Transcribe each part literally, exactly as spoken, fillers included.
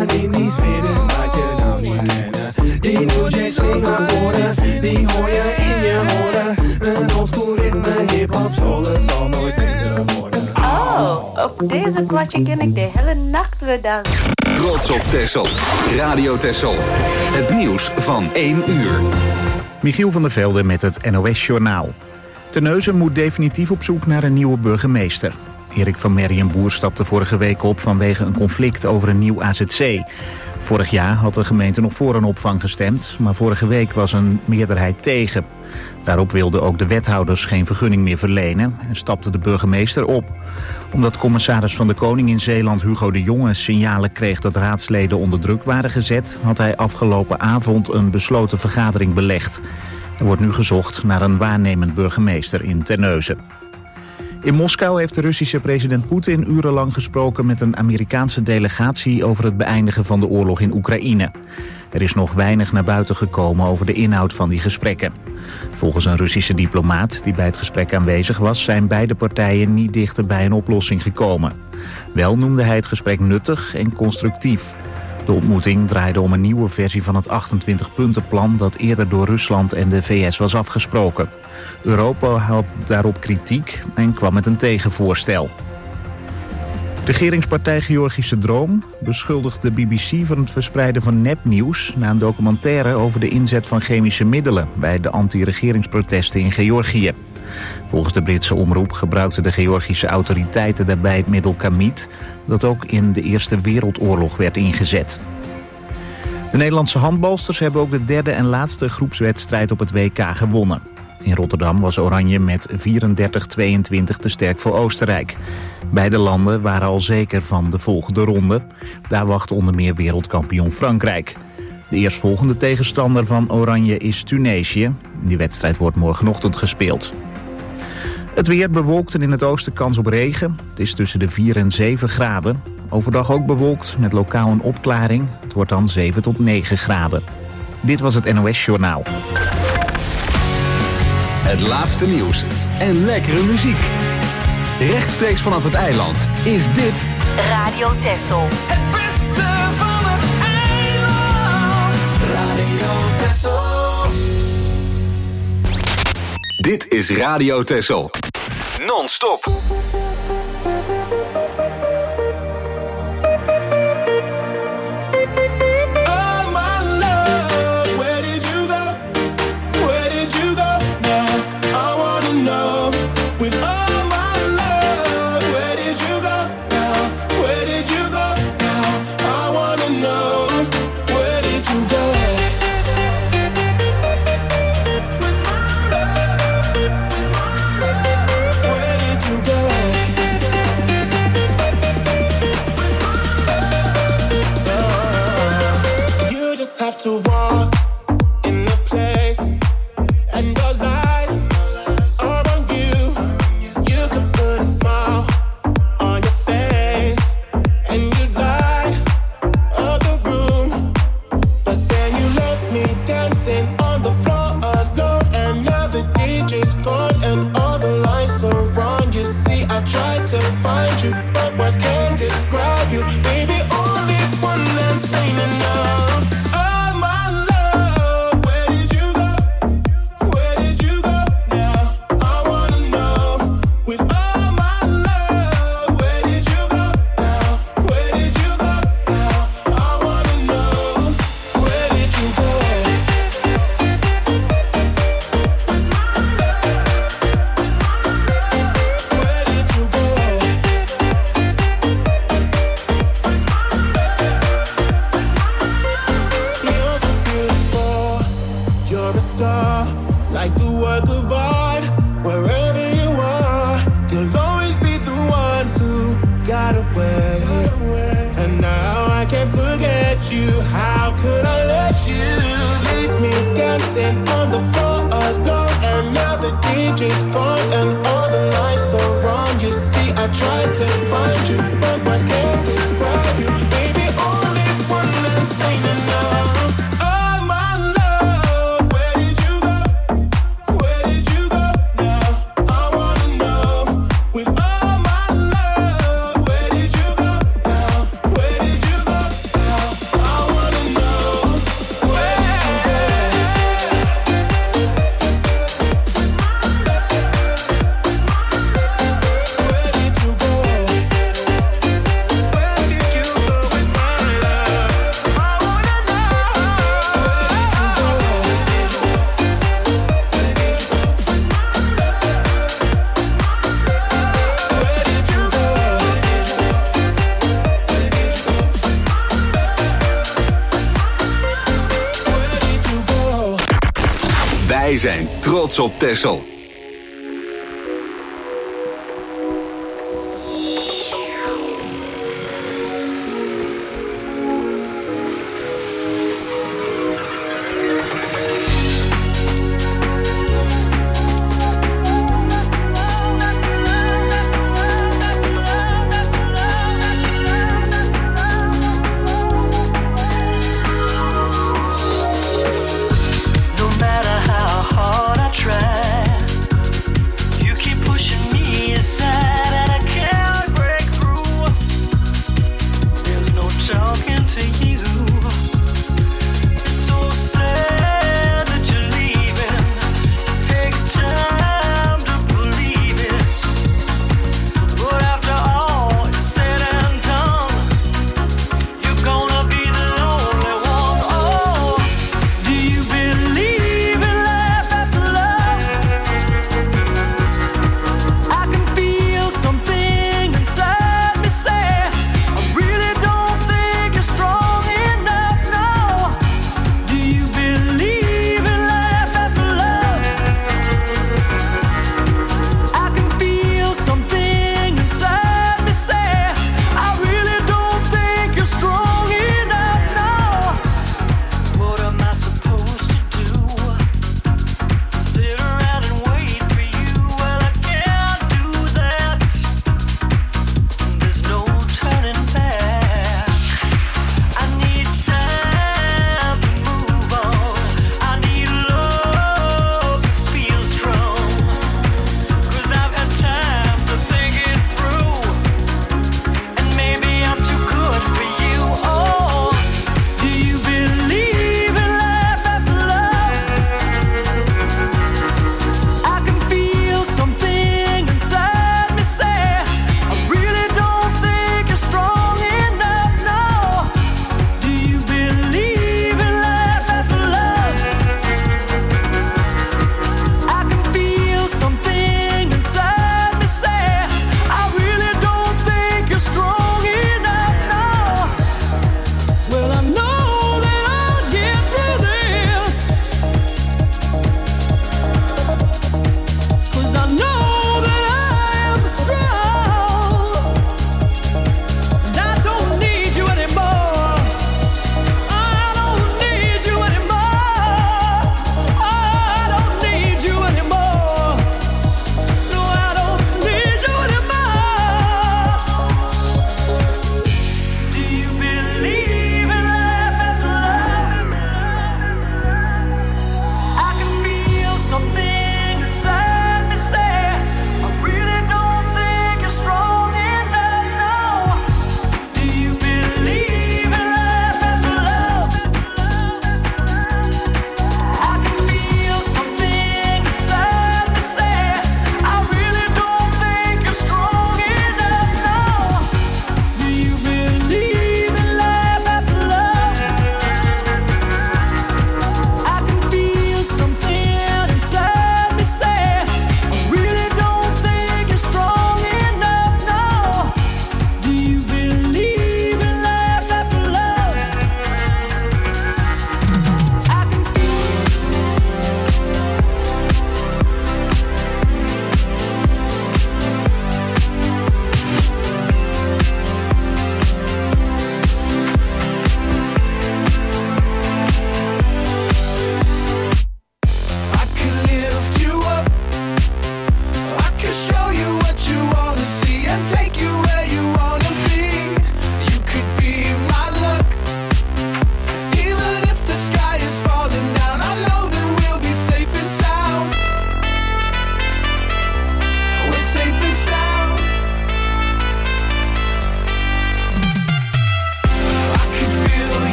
die niet smeren, laat je nou niet rennen. Die New Jack Swing akkoorden, die hoor je in je horen. Een oldschool ritme, hip-hop, soul, het zal nooit minder worden. Oh, op deze kwartje ken ik de hele nacht weer dansen. Trots op Texel. Radio Texel. Het nieuws van één uur. Michiel van der Velde met het N O S-journaal. Terneuzen moet definitief op zoek naar een nieuwe burgemeester. Erik van Merrienboer stapte vorige week op vanwege een conflict over een nieuw A Z C. Vorig jaar had de gemeente nog voor een opvang gestemd, maar vorige week was een meerderheid tegen. Daarop wilden ook de wethouders geen vergunning meer verlenen en stapte de burgemeester op. Omdat commissaris van de Koning in Zeeland Hugo de Jonge signalen kreeg dat raadsleden onder druk waren gezet, had hij afgelopen avond een besloten vergadering belegd. Er wordt nu gezocht naar een waarnemend burgemeester in Terneuzen. In Moskou heeft de Russische president Poetin urenlang gesproken met een Amerikaanse delegatie over het beëindigen van de oorlog in Oekraïne. Er is nog weinig naar buiten gekomen over de inhoud van die gesprekken. Volgens een Russische diplomaat die bij het gesprek aanwezig was, zijn beide partijen niet dichter bij een oplossing gekomen. Wel noemde hij het gesprek nuttig en constructief. De ontmoeting draaide om een nieuwe versie van het achtentwintig-puntenplan dat eerder door Rusland en de V S was afgesproken. Europa had daarop kritiek en kwam met een tegenvoorstel. De regeringspartij Georgische Droom beschuldigt de B B C van het verspreiden van nepnieuws na een documentaire over de inzet van chemische middelen bij de anti-regeringsprotesten in Georgië. Volgens de Britse omroep gebruikten de Georgische autoriteiten daarbij het middel kamiet, dat ook in de Eerste Wereldoorlog werd ingezet. De Nederlandse handbalsters hebben ook de derde en laatste groepswedstrijd op het W K gewonnen. In Rotterdam was Oranje met vierendertig tweeëntwintig te sterk voor Oostenrijk. Beide landen waren al zeker van de volgende ronde. Daar wacht onder meer wereldkampioen Frankrijk. De eerstvolgende tegenstander van Oranje is Tunesië. Die wedstrijd wordt morgenochtend gespeeld. Het weer bewolkt en in het oosten kans op regen. Het is tussen de vier en zeven graden. Overdag ook bewolkt met lokaal een opklaring. Het wordt dan zeven tot negen graden. Dit was het N O S-journaal. Het laatste nieuws en lekkere muziek. Rechtstreeks vanaf het eiland is dit Radio Texel. Het beste van het eiland. Radio Texel. Dit is Radio Texel. Non-stop. To walk in the place and the lights are on you. You can put a smile on your face and you light up the room, but then you left me dancing on the floor alone, and now the D J's gone and all the lights are wrong. You see, I tried to find you, but words can't describe you. Baby, only one that's ain't enough. Wij zijn trots op Texel. No matter how hard I try,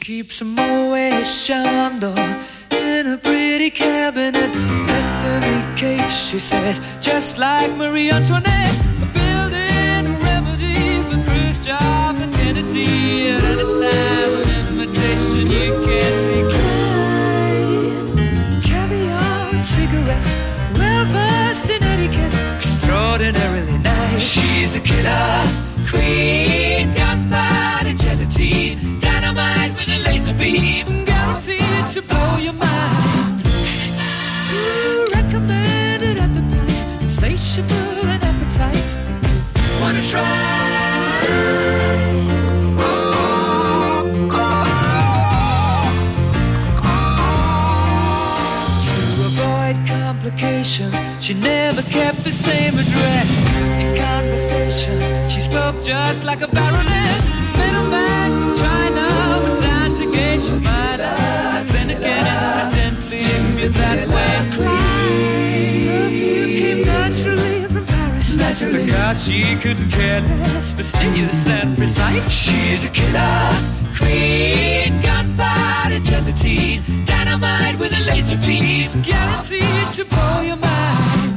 keeps a Moet Chandon in a pretty cabinet. Let them eat cake, she says, just like Marie Antoinette. Building a remedy for Khrushchev and Kennedy. At any time, an invitation you can't decline. Caviar and cigarettes, well versed in etiquette, extraordinarily nice. She's a killer queen, gunpowder gelatine, dynamite with a laser beam, guaranteed to blow your mind. Ooh, recommended at the price, insatiable and appetite. Wanna try? Oh, oh, oh. To avoid complications, she never kept the same address. In conversation, she spoke just like a baroness. Middleman from China went down to gauge your mind. Then again, incidentally, if that way clean. Perfume came naturally from Paris. Naturally. Because she couldn't care less, fastidious and precise. She's a killer queen, gunpowder gelatine, dynamite with a laser beam, guaranteed to blow your mind.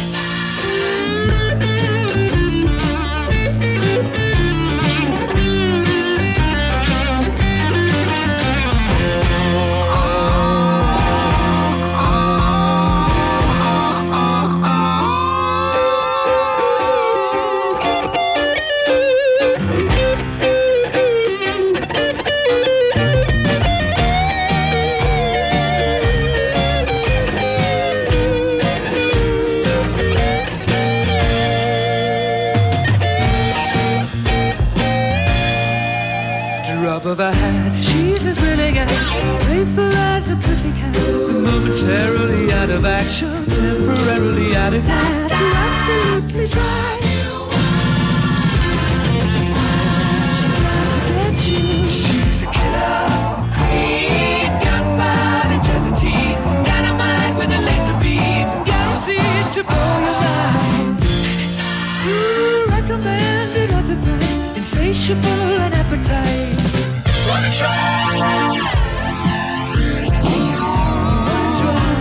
Of her hat, she's as willing as playful as the pussycat. Momentarily out of action, temporarily out of gas. You're absolutely right. She's out to get you. She's a killer queen, gunpowder gelatine, dynamite with a laser beam, guaranteed to blow your mind. Ooh, recommended at the price, insatiable and appetite. Wanna try? Wanna try?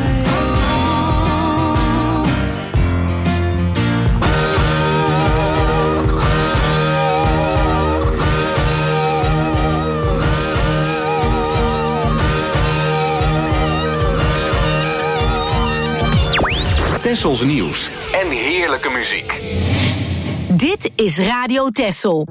Tessels nieuws en heerlijke muziek. Dit is Radio Tessel.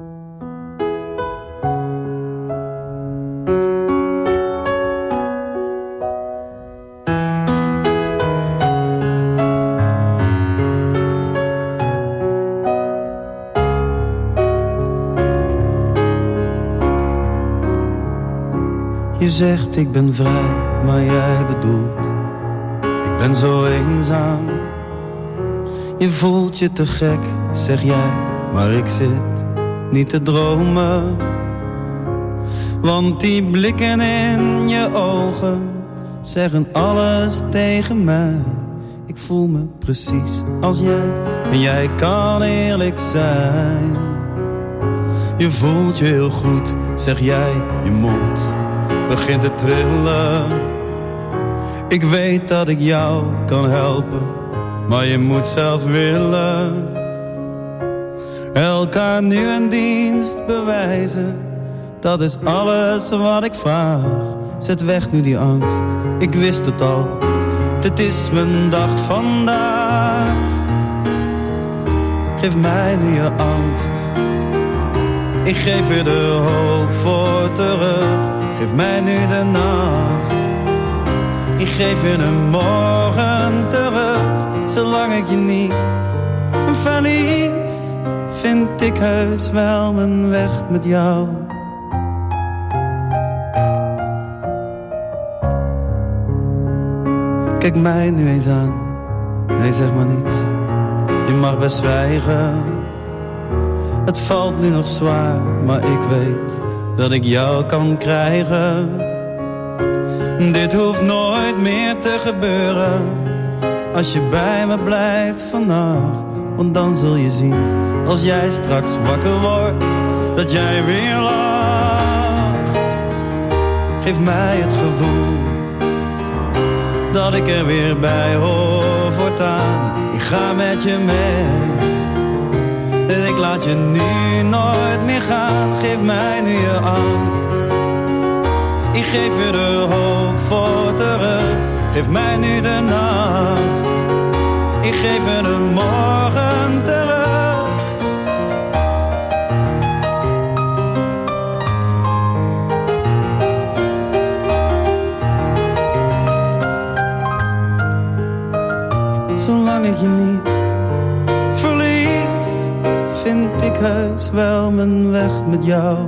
Je zegt ik ben vrij, maar jij bedoelt ik ben zo eenzaam. Je voelt je te gek, zeg jij, maar ik zit niet te dromen. Want die blikken in je ogen zeggen alles tegen mij. Ik voel me precies als jij en jij kan eerlijk zijn. Je voelt je heel goed, zeg jij, je mond begint te trillen. Ik weet dat ik jou kan helpen, maar je moet zelf willen. Elkaar nu een dienst bewijzen, dat is alles wat ik vraag. Zet weg nu die angst, ik wist het al, dit is mijn dag vandaag. Geef mij nu je angst, ik geef je de hoop voor terug. Geef mij nu de nacht, ik geef je een morgen terug. Zolang ik je niet verlies, vind ik heus wel mijn weg met jou. Kijk mij nu eens aan, nee zeg maar niets, je mag best zwijgen. Het valt nu nog zwaar, maar ik weet dat ik jou kan krijgen. Dit hoeft nooit meer te gebeuren, als je bij me blijft vannacht. Want dan zul je zien, als jij straks wakker wordt, dat jij weer lacht. geef mij het gevoel dat ik er weer bij hoor voortaan. Ik ga met je mee en ik laat je nu nooit meer gaan. Geef mij nu je angst, ik geef je de hoop voor terug. Geef mij nu de nacht, ik geef je de morgen terug. Zolang ik je niet verlies, vind ik heus wel mijn weg met jou.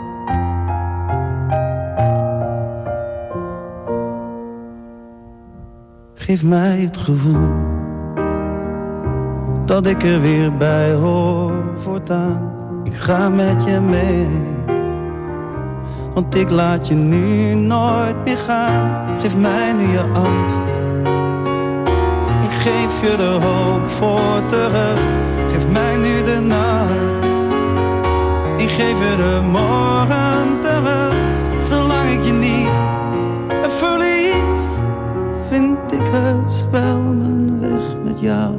Geef mij het gevoel dat ik er weer bij hoor voortaan. Ik ga met je mee, want ik laat je nu nooit meer gaan. Geef mij nu je angst, ik geef je de hoop voor terug. Geef mij nu de nacht, ik geef je de morgen terug. Zolang ik je niet verlies, vind ik heus wel mijn weg met jou.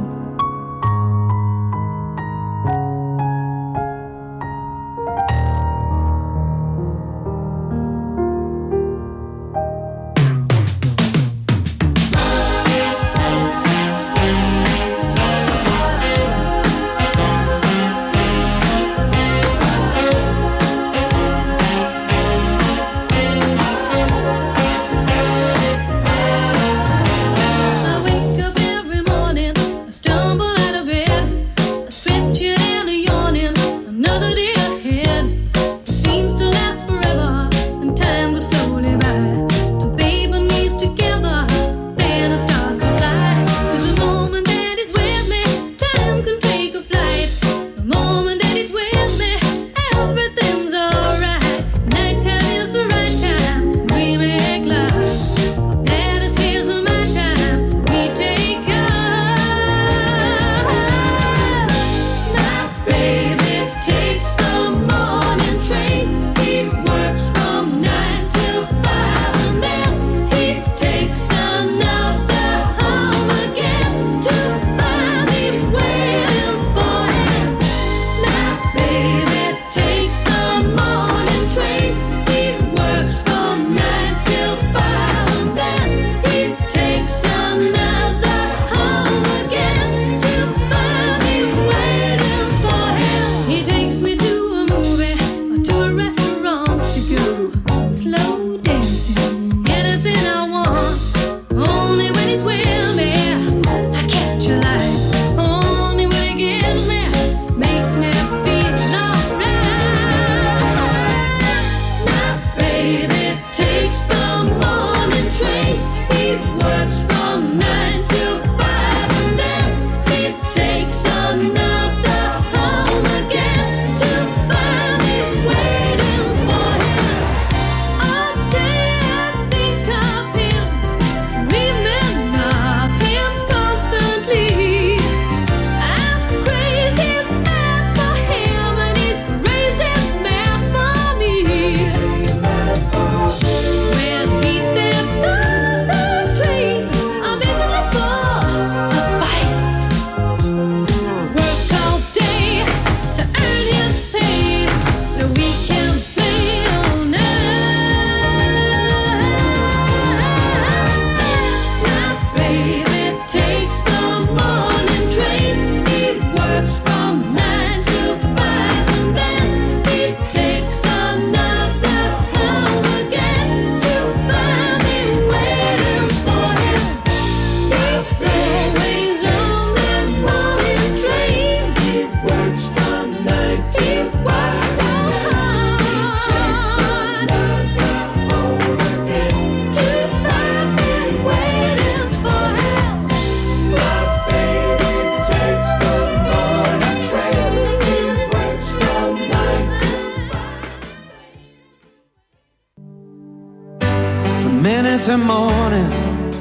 Minutes and morning,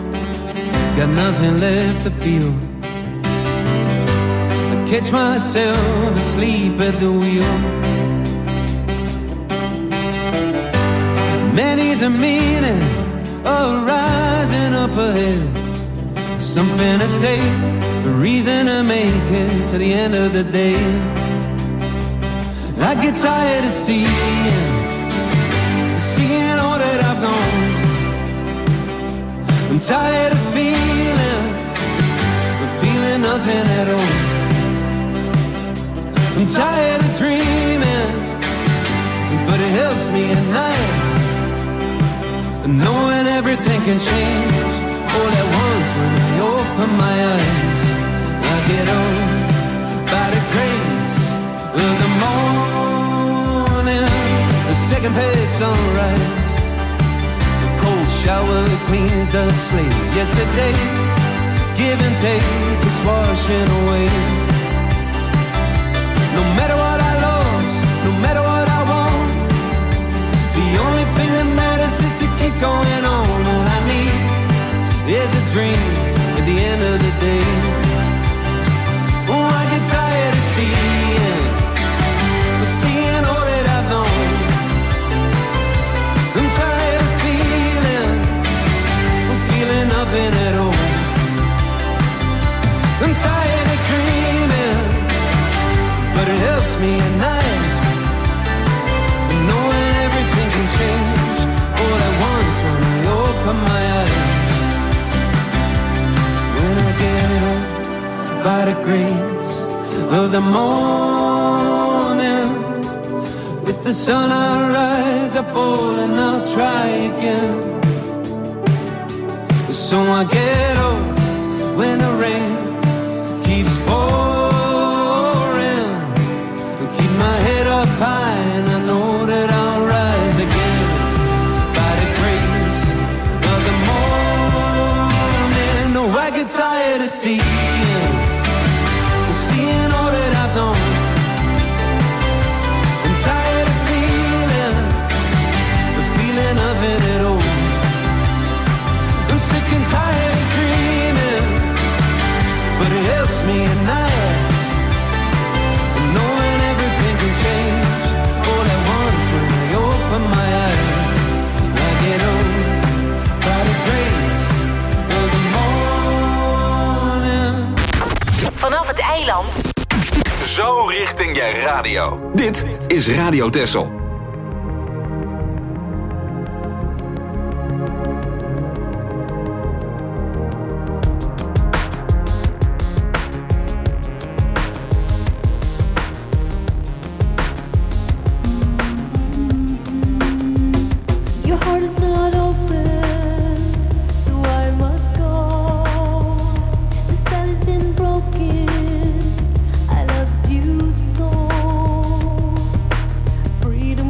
got nothing left to feel. I catch myself asleep at the wheel. Many needs a meaning, a rising up ahead. Something to stay, a reason to make it to the end of the day. I get tired of seeing, seeing all that I've known. I'm tired of feeling, feeling nothing at all. I'm tired of dreaming, but it helps me at night, knowing everything can change all at once when I open my eyes. I get on by the grace of the morning, the second page sunrise, the cold shower cleans the slate. Yesterday's give and take is washing away. No matter what I lost, no matter what I want, the only thing that matters is to keep going on. All I need is a dream at the end of the day. Oh, I get tired of seeing, seeing all that I've known. I'm tired of feeling, I'm feeling nothing at all. I'm tired of dreaming, but it helps me at night, knowing everything can change all at once when I open my eyes. When I get up by the grace of the morning, with the sun I rise, I fall and I'll try again. So I get up when the rain keeps pouring, keep my head up high and I know that I'll rise again by the grace of the morning. No, I get tired of seeing, seeing all that I've known. I'm tired of feeling, the feeling of it at all. I'm sick and tired of dreaming, but it helps me at night, knowing everything can change all at once when I open my eyes. I get on by the grace of the morning. Vanaf het eiland. Zo richting je radio. Dit is Radio Texel. Freedom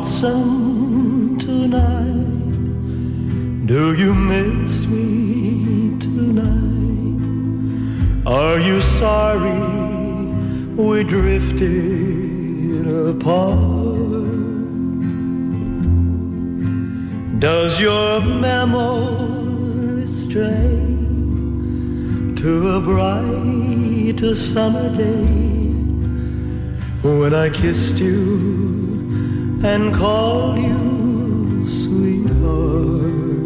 lonesome tonight? Do you miss me tonight? Are you sorry we drifted apart? Does your memory stray to a bright summer day when I kissed you and called you sweetheart?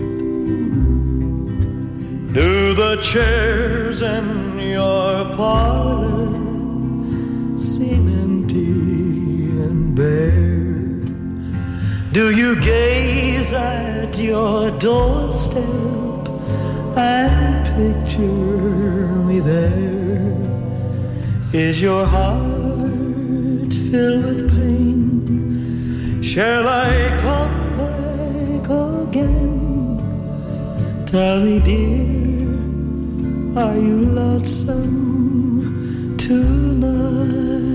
Do the chairs in your parlor seem empty and bare? Do you gaze at your doorstep and picture me there? Is your heart filled with pain? Shall I come back again? Tell me, dear, are you lonesome tonight?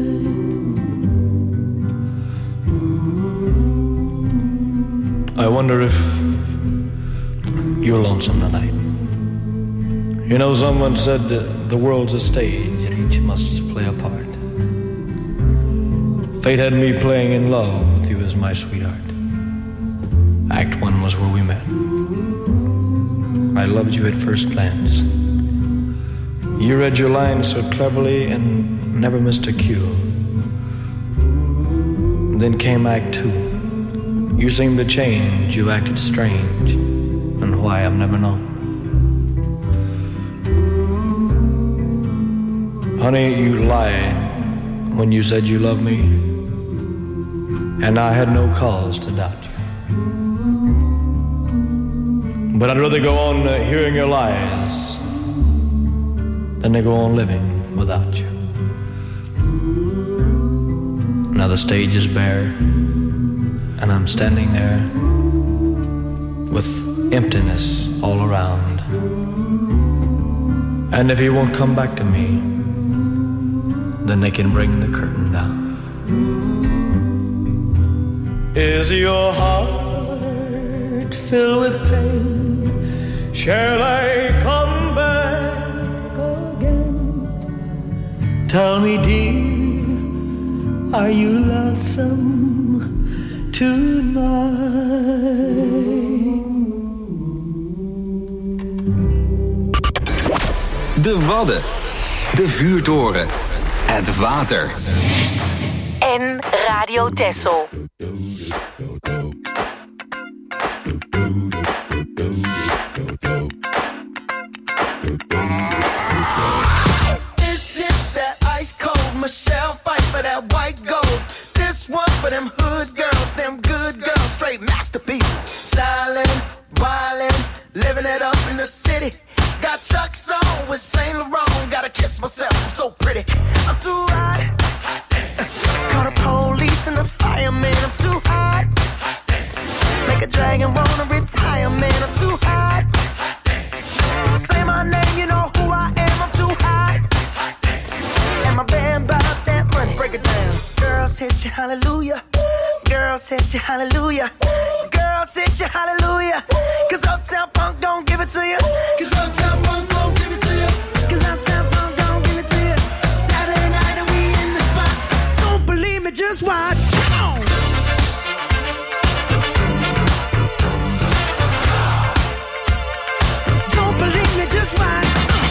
I wonder if you're lonesome tonight. You know, someone said that the world's a stage and each must play a part. Fate had me playing in love with you as my sweetheart. Act one was where we met. I loved you at first glance. You read your lines so cleverly and never missed a cue. Then came Act two. You seemed to change, you acted strange, and why I've never known. Honey, you lied when you said you loved me, and I had no cause to doubt you. But I'd rather go on uh, hearing your lies than to go on living without you. Now the stage is bare, and I'm standing there with emptiness all around. And if you won't come back to me, then they can bring the curtain down. Is your heart filled with pain? Shall I come back again? Tell me, dear, are you lonesome tonight? De Wadden, de vuurtoren, het water. En Radio Texel. This is that ice cold Michelle fight for that white gold. This one for them hood girls, them good girls, straight masterpieces. Stylin', wildin', living it up in the city. Got Chuck's on with Saint Laurent. Gotta kiss myself, I'm so pretty. I'm too hot. Call the police and the fireman. I'm too hot. Make a dragon wanna retire, man. I'm too hot. Say my name, you know who I am. I'm too hot. And my band bought that money. Break it down. Girls hit you, hallelujah. Girls hit you, hallelujah. Girls hit you, hallelujah. Cause Uptown Funk don't give it to you. Cause Uptown Funk don't give it to you. Cause Uptown Funk don't give it to you. Saturday night and we in the spot. Don't believe me, just watch. Come on. Don't believe me, just watch.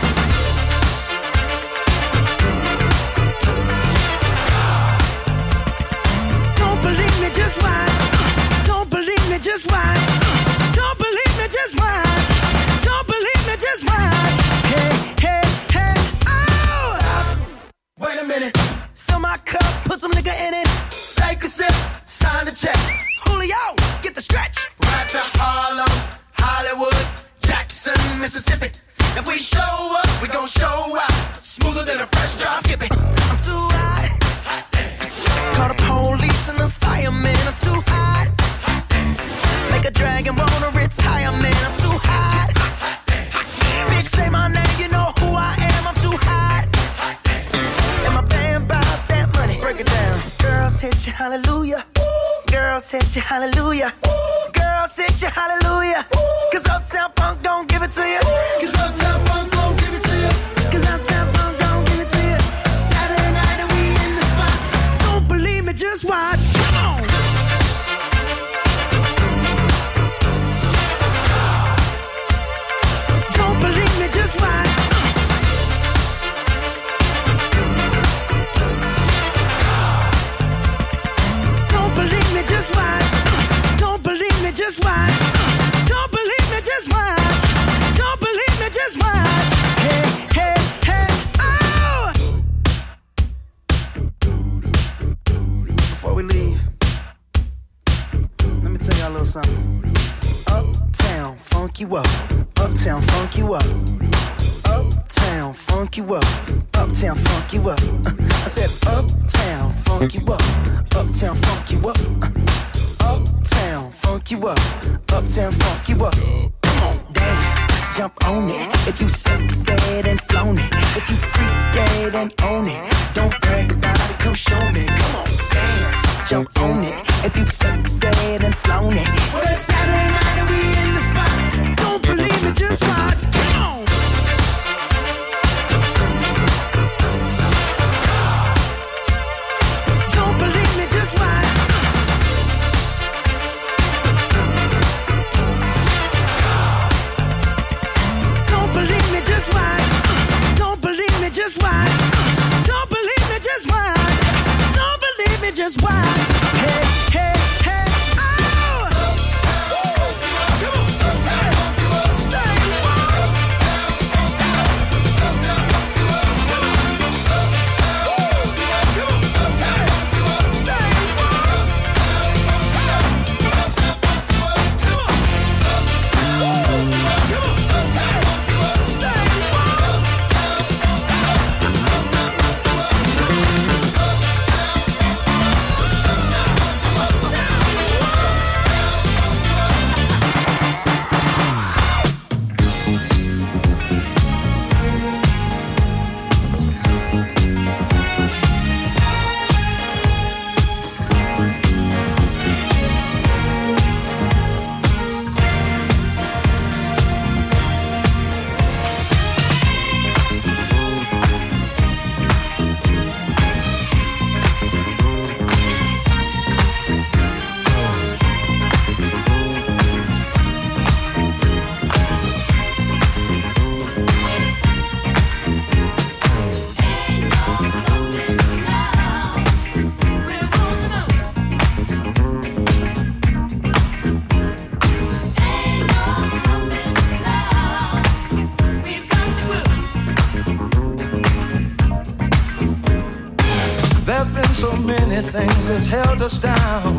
Don't believe me, just watch. Don't believe me, just watch. Don't believe me, just watch. Don't believe me, just watch. Hey, hey, hey, oh! Stop. Wait a minute. Fill my cup, put some nigga in it. Take a sip, sign the check. Julio, get the stretch. Right to Harlem, Hollywood, Jackson, Mississippi. If we show up, we gon' show out. Smoother than a fresh drop skipping. I'm too hot. Call the police and the fireman. I'm too hot. Make a dragon wanna retire, man. I'm too hot. Bitch, say my name, you know who I am. I'm too hot. And my band bought that money. Break it down. Girls hit you, hallelujah. Girls hit you hallelujah. Girls hit you hallelujah. Cause Uptown Funk don't give it to you. Cause Uptown Funk don't give it to you. Cause Uptown Funk don't give it to you. Saturday night and we in the spot. Don't believe me, just watch. Come on. Don't believe me, just watch. Don't believe me, just watch. Don't believe me, just watch. Don't believe me, just watch. Don't believe me, just watch. Hey, hey, hey, oh! Before we leave, let me tell y'all a little something. Uptown, funk you up. Uptown, funk you up. Uptown, funk you up. Uptown, funk you up. Uh, I said uptown, funk you up. Uptown, funk you up. Uh, uptown, funk you up. Uptown, funk you up. Come on, dance, jump on it. If you sexed and flown it. If you freaked and own it. Don't brag about it, come show me. Come on, dance, jump on it. If you sexed and flown it. Well, it's Saturday night and we in the spot. Don't believe me, just watch. Come on. Don't believe me, just watch. Don't believe me, just watch. Don't believe me, just watch. Don't believe me, just watch. Don't believe me, just watch. Hey, hey, hey, oh! Things that's held us down,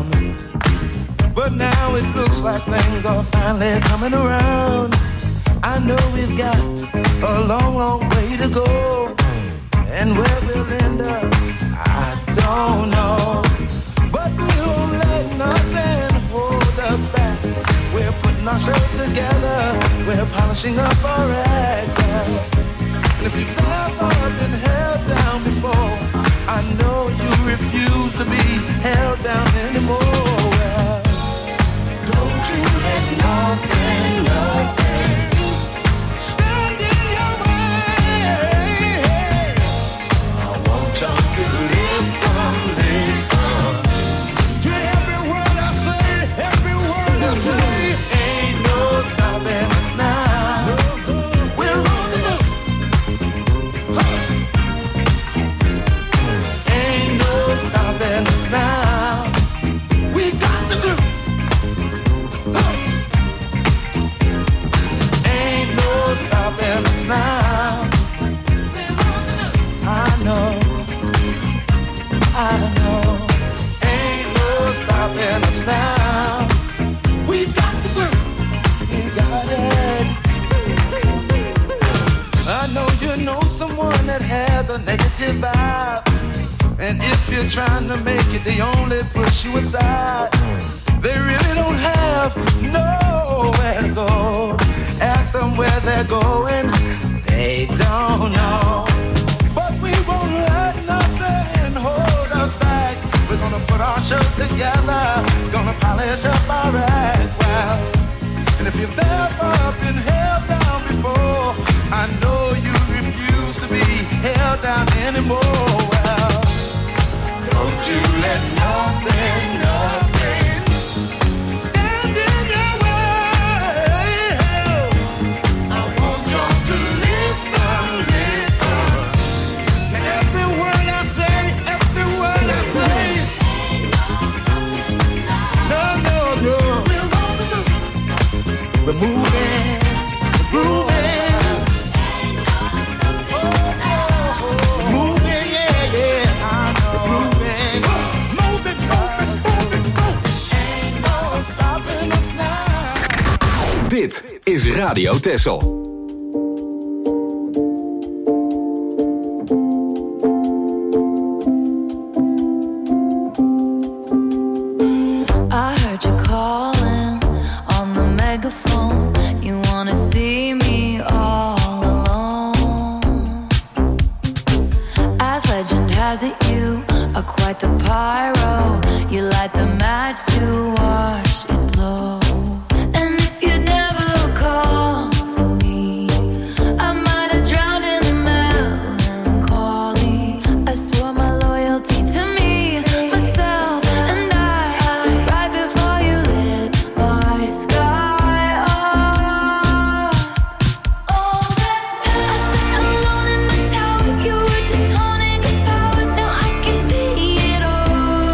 but now it looks like things are finally coming around. I know we've got a long, long way to go, and where we'll end up, I don't know. But we won't let nothing hold us back. We're putting our show together, we're polishing up our act. And if you've ever been held down before, I know you refuse to be held down anymore. Well, don't you let nothing, nothing stand in your way. I want y'all to listen, listen to every word I say, every word I say. Ain't no stopping us now. We're on the move. Stopping us now. We got the groove. Ain't no stopping us now. I know, I know. Ain't no stopping us now. We got the groove. We got it. I know you know someone that has a negative vibe. And if you're trying to make it, they only push you aside. They really don't have nowhere to go. Ask them where they're going, they don't know. But we won't let nothing hold us back. We're gonna put put our show together, gonna polish up our act well. And if you've ever been held down before, I know you refuse to be held down anymore. Well, don't you let nothing, nothing stand in your way. I want you to listen, listen to every word I say, every word I say. No, no, no. We're moving, we're grooving. We're moving, yeah, yeah. I know. We're grooving. Moving, moving, moving, moving. Ain't no stopping us now. Dit is Radio Texel. I heard you calling on the megaphone. You wanna see me all alone. As legend has it, you are quite the pyro. You light the match to watch it blow. And if you'd never call for me, I might have drowned in the melancholy. I swore my loyalty to me, myself, and I, right before you lit my sky up. All that time I sat alone in my tower, you were just honing your powers. Now I can see it all.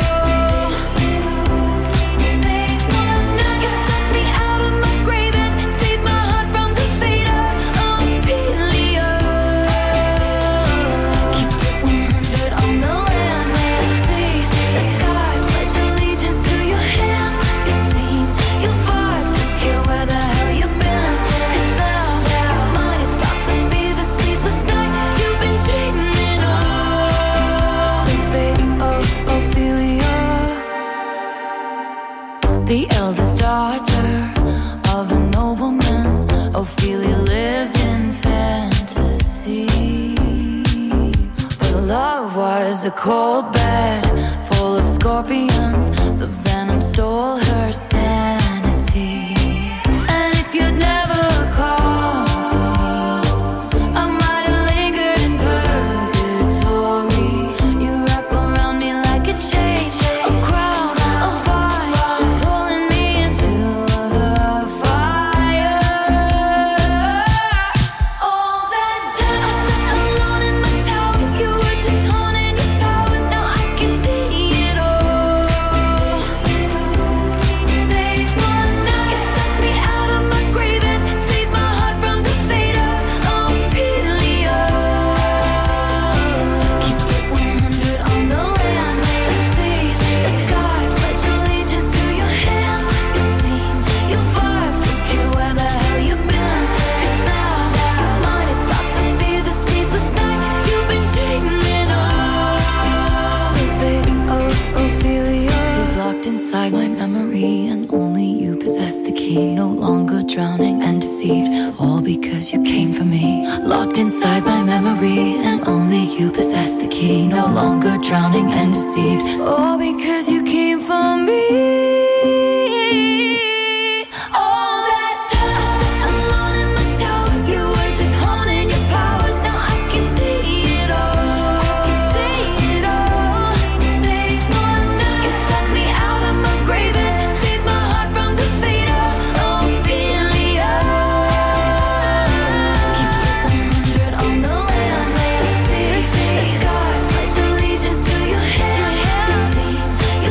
They wanna, you dug me out of my grave and saved my heart from the fate of Ophelia. Keep it one hundred on the land, may I see the sky, pledge allegiance to your hands, your team, your vibes, don't care where the hell you've been. 'Cause now, your mind, it's about to be the sleepless night you've been dreaming of. The fate of Ophelia, the eldest daughter of a nobleman. Ophelia lived in fantasy, but love was a cold bed full of scorpions. The venom stole her sanity. And if you'd never call for me, I might have lingered in purgatory. You wrap around me like a chain, a crown, a vine, pulling me into the fire. All that time I sat alone in my tower, you were just honing your powers. Now I can see it all. They wanna, you dug me out of my grave and saved my heart from the fate of Ophelia. Keep it one hundred on the land, may I see the sky, pledge allegiance to your hands, your team, your vibes, don't care where the hell you've been. 'Cause now, your mind, it's about to be the sleepless night you've been dreaming of. The fate of Ophelia is locked inside my memory, and only you possess the key. No longer drowning and deceived, all because you came for me. Locked inside my memory, and only you possess the key. No longer drowning and deceived, all because you came for me. All that time I sat alone in my tower, you were just honing your powers. Now I can see it all. I can see it all. They wanna, you dug me out of my grave and saved my heart from the fate of Ophelia. Keep it one hundred on the land, may I see the sky, pledge allegiance to your hands, your team,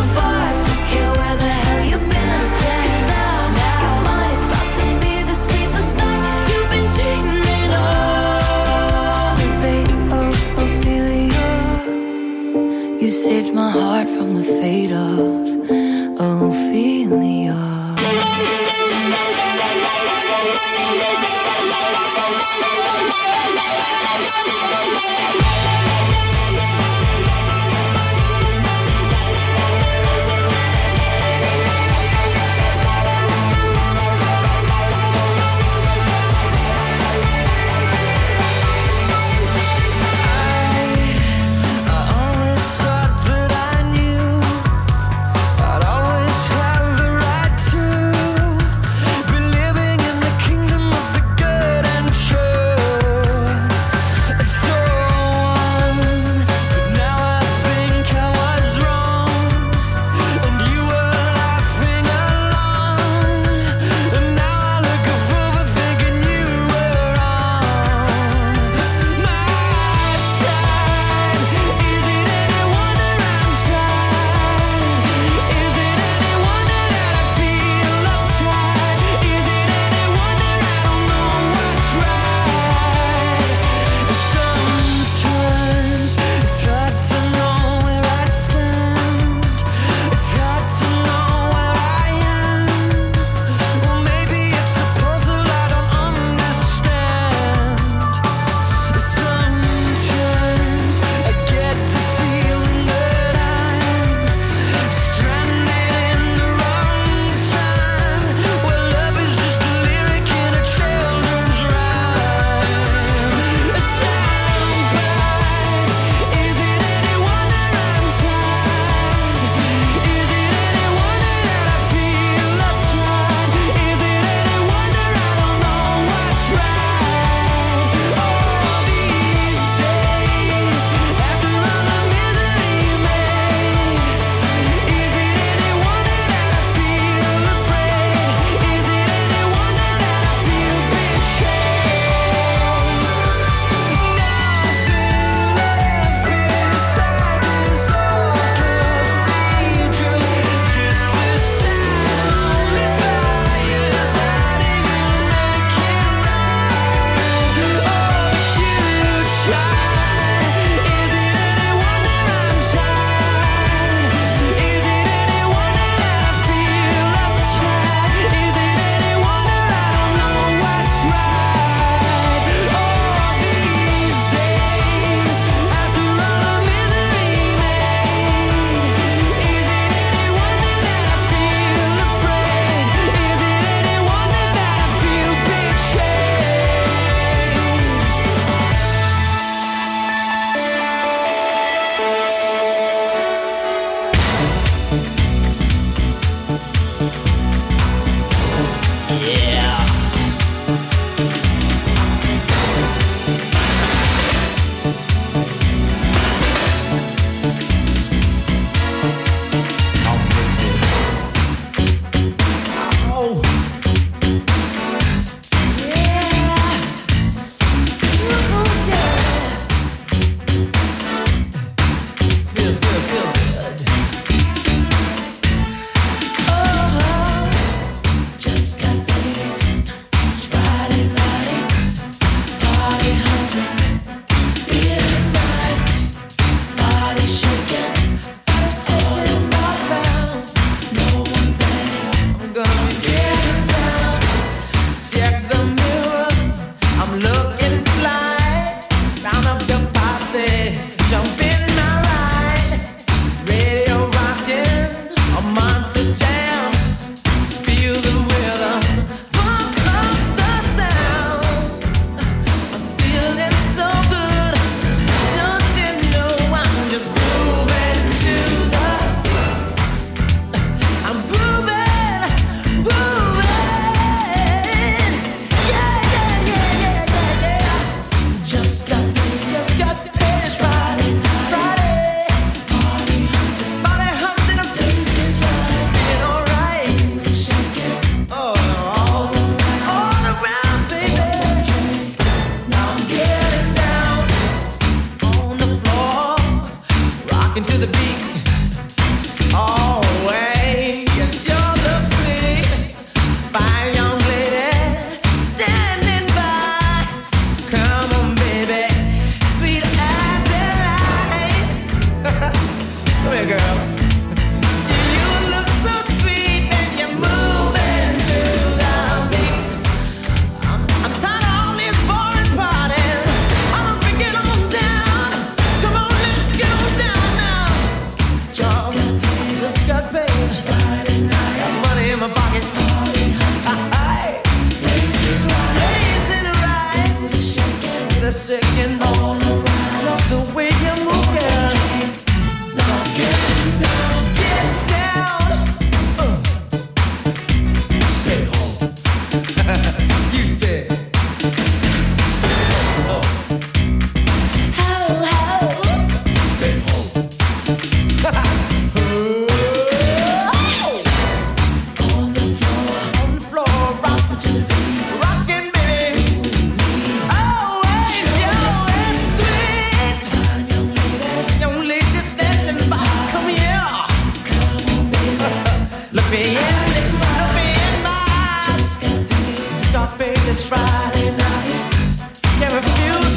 be in, it'll be in my. Start paying this Friday night. Can't refuse.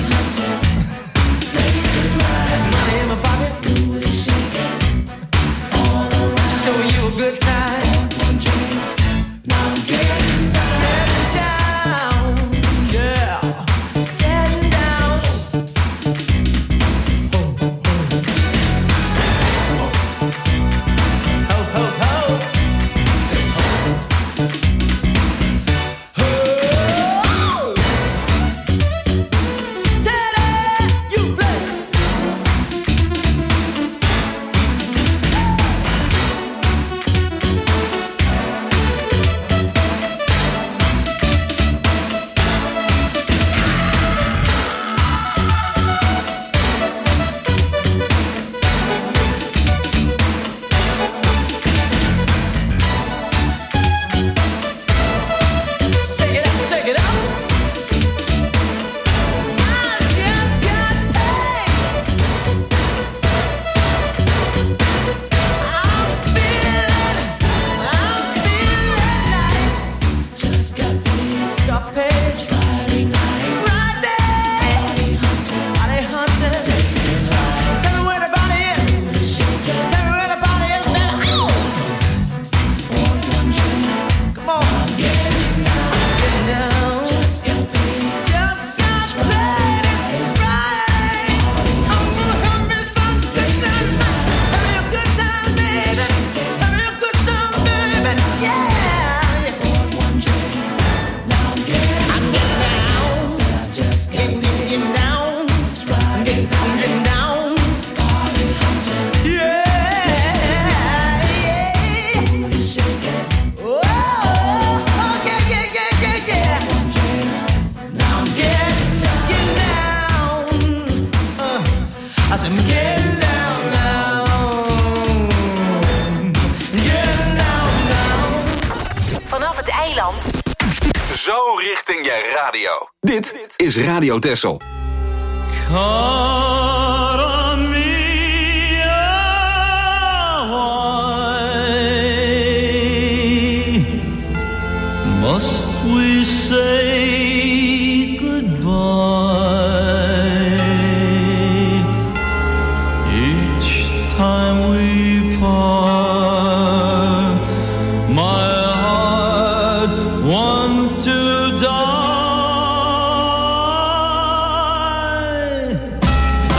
Money in my pocket. Show you a good time. Now I'm getting down. Yeah. Getting down. Ho, ho, ho. Zo richting je radio. Dit is Radio Texel. Cara mia, why must we say goodbye each time we part? My heart wants to die.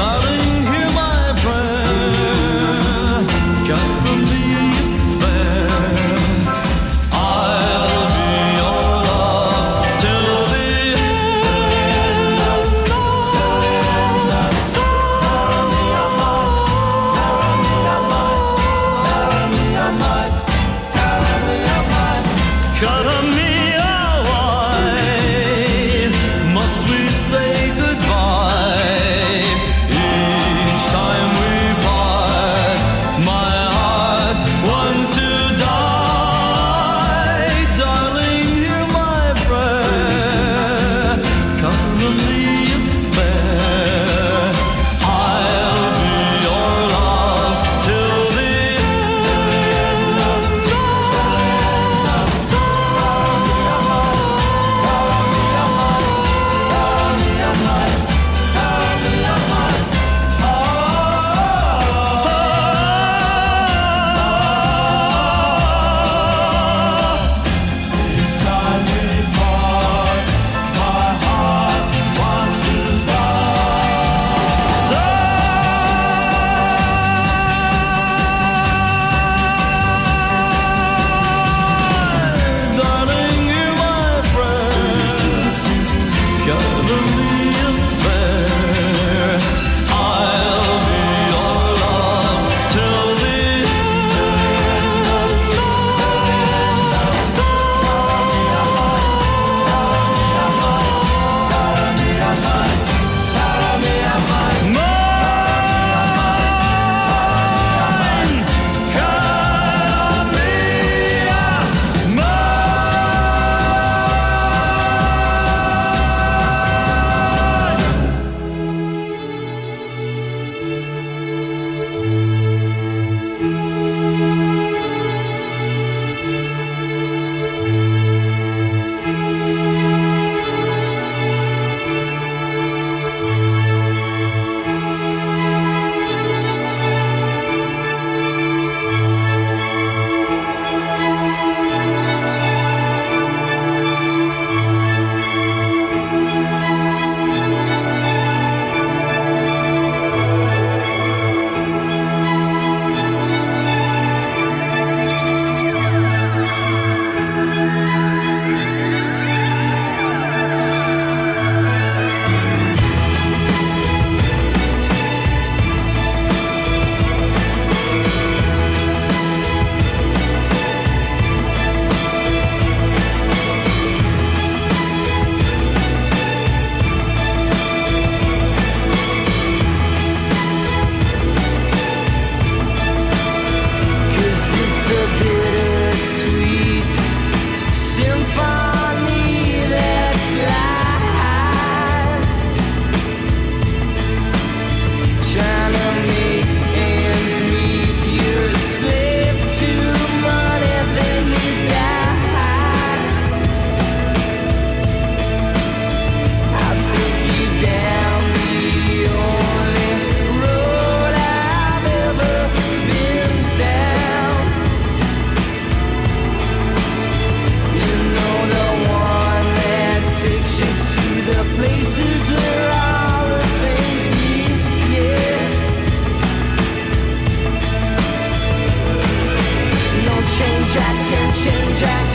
Russian jack.